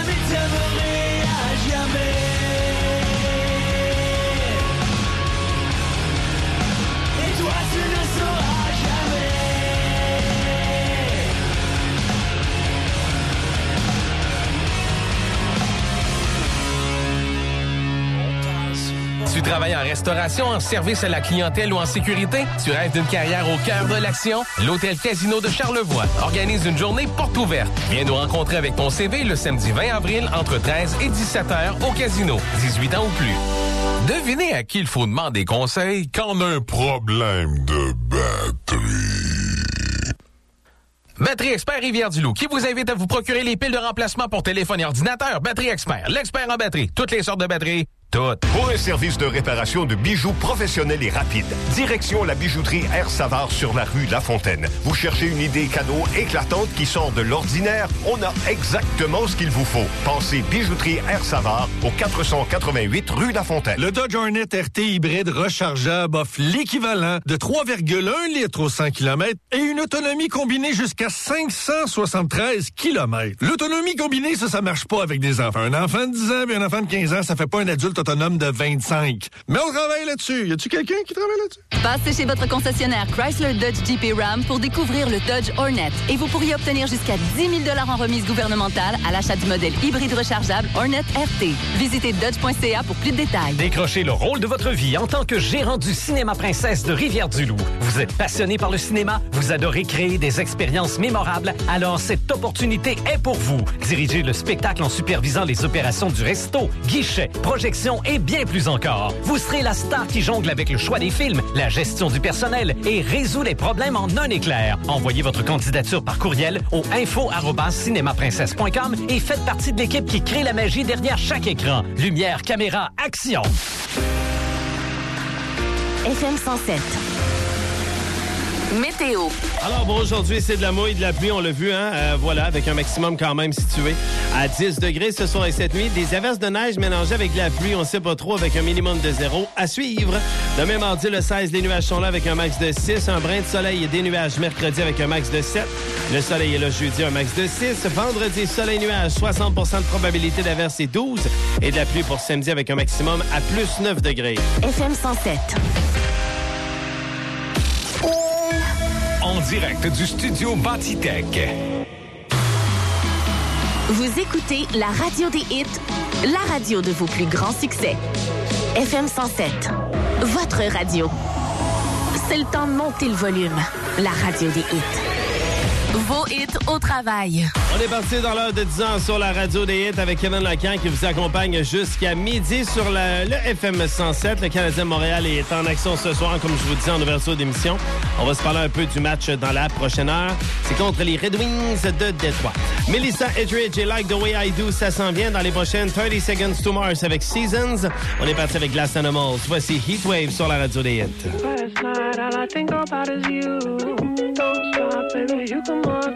m'étonnerai à jamais. Et toi tu ne sauras jamais. Tu travailles en restauration, en service à la clientèle ou en sécurité? Tu rêves d'une carrière au cœur de l'action? L'Hôtel Casino de Charlevoix organise une journée porte ouverte. Viens nous rencontrer avec ton CV le samedi 20 avril entre 13 et 17 heures au casino. 18 ans ou plus. Devinez à qui il faut demander conseil quand on a un problème de batterie. Batterie Expert Rivière-du-Loup, qui vous invite à vous procurer les piles de remplacement pour téléphone et ordinateur. Batterie Expert, l'expert en batterie. Toutes les sortes de batteries. Toutes. Pour un service de réparation de bijoux professionnel et rapide, direction la bijouterie Air Savard sur la rue La Fontaine. Vous cherchez une idée cadeau éclatante qui sort de l'ordinaire? On a exactement ce qu'il vous faut. Pensez bijouterie Air Savard au 488 rue La Fontaine. Le Dodge Hornet RT hybride rechargeable offre l'équivalent de 3,1 litres au 100 km et une autonomie combinée jusqu'à 573 km. L'autonomie combinée, ça marche pas avec des enfants. Un enfant de 10 ans et un enfant de 15 ans, ça fait pas un adulte autonome de 25. Mais on travaille là-dessus. Y a-tu quelqu'un qui travaille là-dessus? Passez chez votre concessionnaire Chrysler Dodge Jeep et Ram pour découvrir le Dodge Hornet et vous pourriez obtenir jusqu'à 10 000 $ en remise gouvernementale à l'achat du modèle hybride rechargeable Hornet RT. Visitez dodge.ca pour plus de détails. Décrochez le rôle de votre vie en tant que gérant du Cinéma Princesse de Rivière-du-Loup. Vous êtes passionné par le cinéma, vous adorez créer des expériences mémorables, alors cette opportunité est pour vous. Dirigez le spectacle en supervisant les opérations du resto, guichet, projection et bien plus encore. Vous serez la star qui jongle avec le choix des films, la gestion du personnel et résout les problèmes en un éclair. Envoyez votre candidature par courriel au info@cinemaprincesse.com et faites partie de l'équipe qui crée la magie derrière chaque écran. Lumière, caméra, action! FM 107. Météo. Alors bon, aujourd'hui, c'est de la mouille, de la pluie, on l'a vu, hein? Voilà, avec un maximum quand même situé à 10 degrés ce soir et cette nuit. Des averses de neige mélangées avec de la pluie, on sait pas trop, avec un minimum de 0 à suivre. Demain mardi, le 16, les nuages sont là avec un max de 6. Un brin de soleil et des nuages mercredi avec un max de 7. Le soleil est là jeudi, un max de 6. Vendredi, soleil nuages, 60 de probabilité d'averse et 12. Et de la pluie pour samedi avec un maximum à plus 9 degrés. FM 107. En direct du studio Bâtitech. Vous écoutez la radio des hits, la radio de vos plus grands succès. FM 107, votre radio. C'est le temps de monter le volume. La radio des hits. Vos hits au travail. On est parti dans l'heure de 10 ans sur la radio des hits avec Kevin Lacan qui vous accompagne jusqu'à midi sur le FM 107. Le Canadien de Montréal est en action ce soir, comme je vous disais en ouverture d'émission. On va se parler un peu du match dans la prochaine heure. C'est contre les Red Wings de Détroit. Melissa Etheridge et Like the Way I Do, ça s'en vient dans les prochaines 30 Seconds to Mars avec Seasons. On est parti avec Glass Animals. Voici Heatwave sur la radio des hits. Last night, all I think about is you. Don't stop, baby, you come on.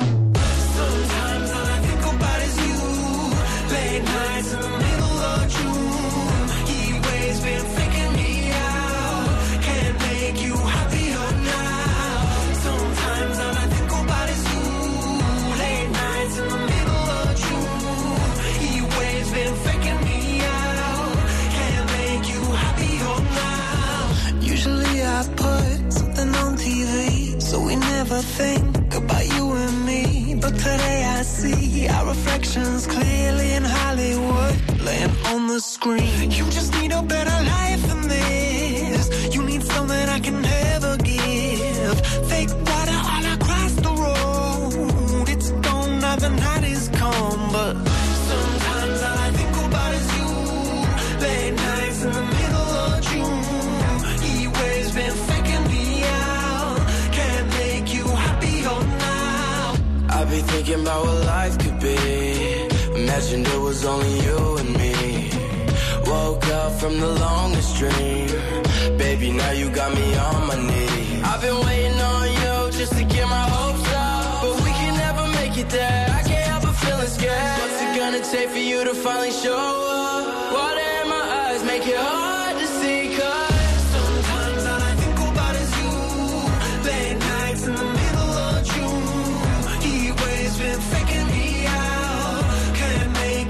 Sometimes all I think about is you. Late nights in the middle of June. He waves been faking me out. Can't make you happier now. Sometimes all I think about is you. Late nights in the middle of June. He waves been faking me out. Can't make you happier now. Usually I put something on TV, so we never think about you and me. But today I see our reflections clearly in Hollywood, laying on the screen. You just need a better life than this. You need something I can never give. Fake water all across the road. It's gone now, the night is come. But sometimes all I think about is you. Late nights in the middle of June. He waves been faking me out. Can't make you happier now. I be thinking about what life could be. Imagined it was only you and me. Woke up from the longest dream. Baby, now you got me on my knees. I've been waiting on you just to get my hopes up, but we can never make it there. I can't help but feeling scared. What's it gonna take for you to finally show up? Water in my eyes make it hard to see, 'cause sometimes all I think about is you. Late nights in the middle of June. He waves been faking me out. Can't make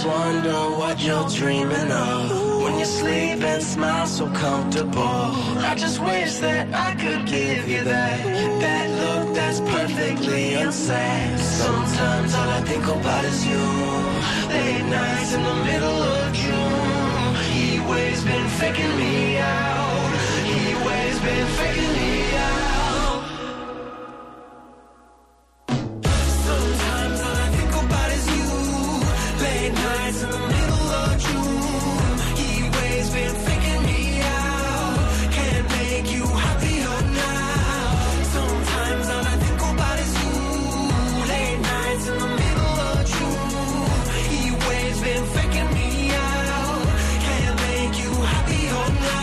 wonder what you're dreaming of. When you sleep and smile so comfortable. I just wish that I could give you that look that's perfectly insane. Sometimes all I think about is you. Late nights in the middle of June. He waves been faking me out. He waves been faking me out. Sometimes all I think about is you. Late nights in the middle of June. He waves been faking me out. Can't make you happier now. Sometimes all I think about is you. Late nights in the middle of June. He waves been faking me out. Can't make you happier now.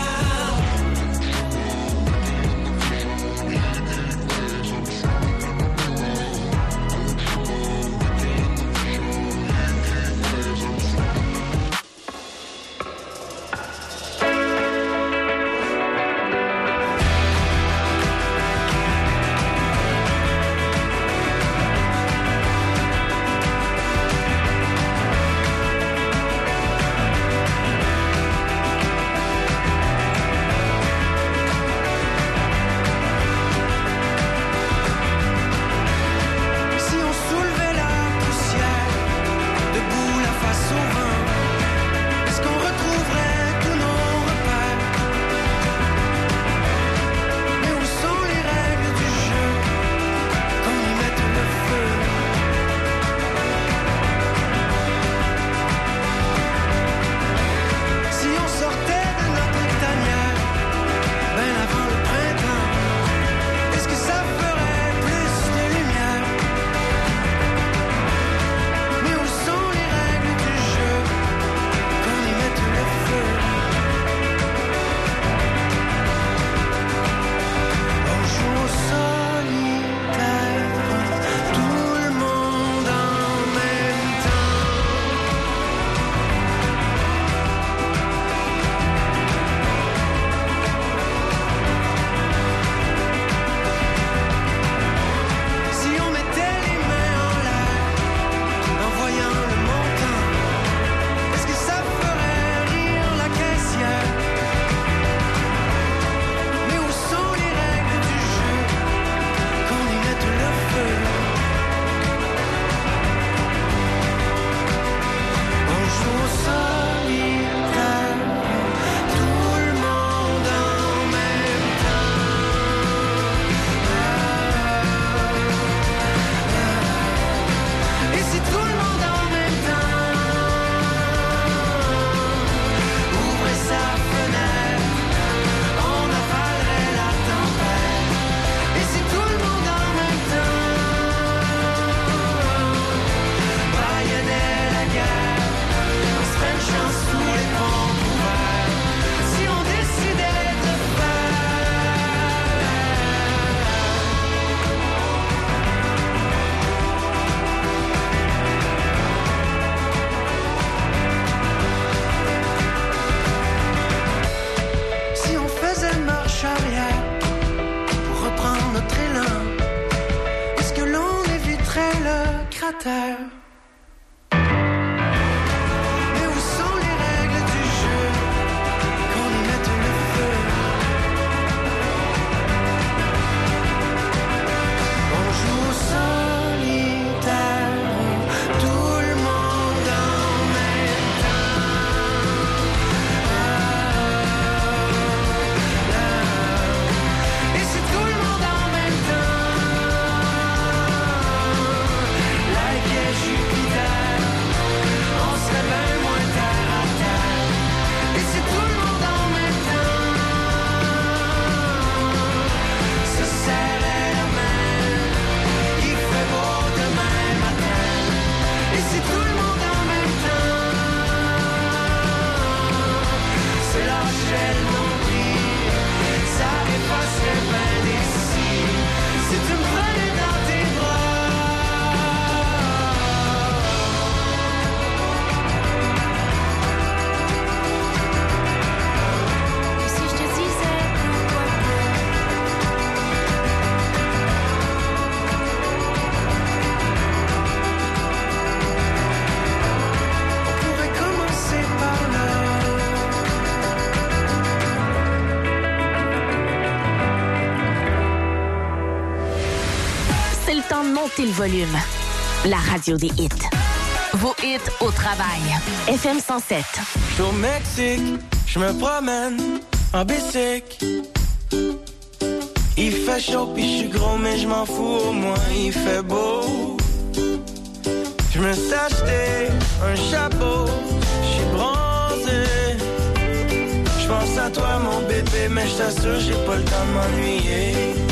montez le volume. La radio des hits. Vos hits au travail. FM 107. J'suis au Mexique, j'me promène en bicycle. Il fait chaud pis j'suis gros mais j'm'en fous, au moins il fait beau. J'me suis acheté un chapeau, j'suis bronzé. J'pense à toi mon bébé mais j't'assure j'ai pas le temps de m'ennuyer.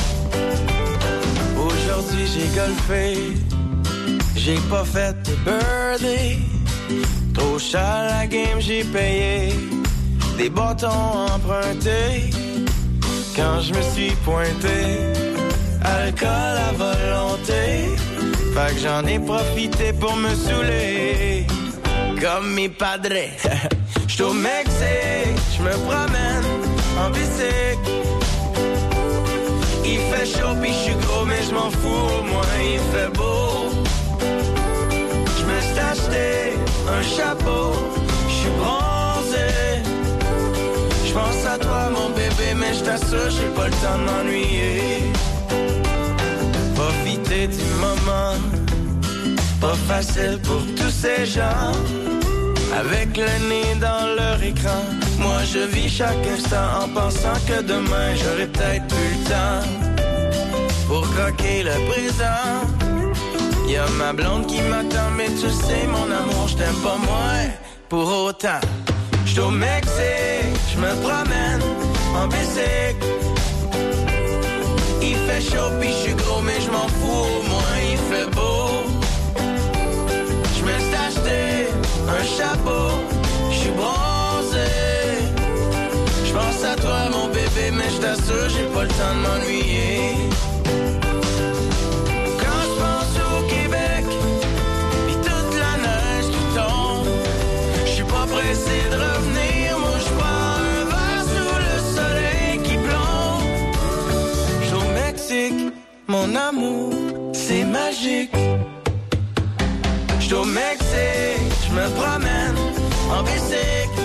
Aujourd'hui j'ai golfé, j'ai pas fait de birdie. Trop cher la game j'ai payé, des bâtons empruntés. Quand je me suis pointé, alcool à volonté. Fait que j'en ai profité pour me saouler, comme mes padres. J'suis au Mexique, j'me promène en bicycle. Il fait chaud pis j'suis gros mais j'm'en fous, au moins il fait beau. J'me suis acheté un chapeau, j'suis bronzé. J'pense à toi mon bébé mais j't'assure j'ai pas le temps de m'ennuyer. Profiter du moment, pas facile pour tous ces gens. Avec le nez dans leur écran, moi je vis chaque instant en pensant que demain j'aurai peut-être plus le temps pour croquer le présent. Y'a ma blonde qui m'attend mais tu sais mon amour je t'aime pas moins pour autant. J'suis au Mexique, j'me promène en bicycle. Il fait chaud pis j'suis gros mais j'm'en fous, au moins il fait beau. J'me suis acheté un chapeau, j'suis bronzé. J'pense à toi mon bébé mais j't'assure j'ai pas le temps de m'ennuyer. Quand j'pense au Québec pis toute la neige qui tombe, j'suis pas pressé de revenir, moi j'bois un verre sous le soleil qui plombe. J'suis au Mexique, mon amour, c'est magique. J'suis au Mexique, j'me promène en bicycle.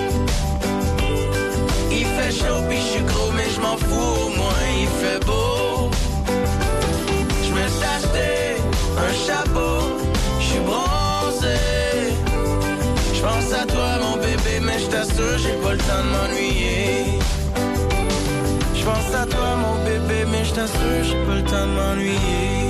Il fait chaud pis j'suis gros mais j'm'en fous, au moins il fait beau. J'me suis acheté un chapeau, j'suis bronzé. J'pense à toi mon bébé mais j't'assure j'ai pas le temps de m'ennuyer. J'pense à toi mon bébé mais j't'assure j'ai pas le temps de m'ennuyer.